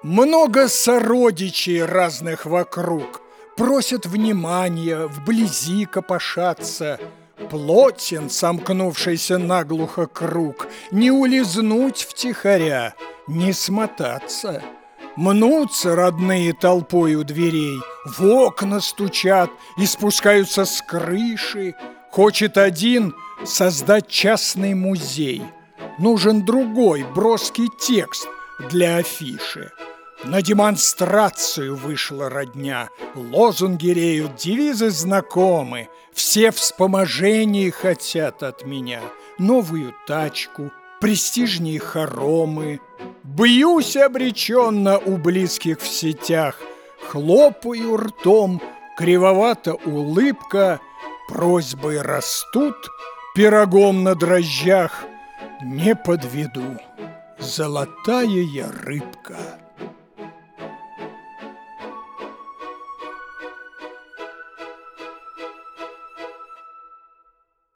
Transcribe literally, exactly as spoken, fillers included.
Много сородичей разных вокруг, просят внимания, вблизи копошатся. Плотен сомкнувшийся наглухо круг, не улизнуть втихаря, не смотаться. Мнутся родные толпой у дверей, в окна стучат и спускаются с крыши. Хочет один создать частный музей. Нужен другой броский текст для афиши. На демонстрацию вышла родня. Лозунги реют, девизы знакомы. Все вспоможений хотят от меня. Новую тачку, престижнее хоромы. Бьюсь обреченно у близких в сетях. Хлопаю ртом, кривовата улыбка. Просьбы растут пирогом на дрожжах. Не подведу, золотая я рыбка.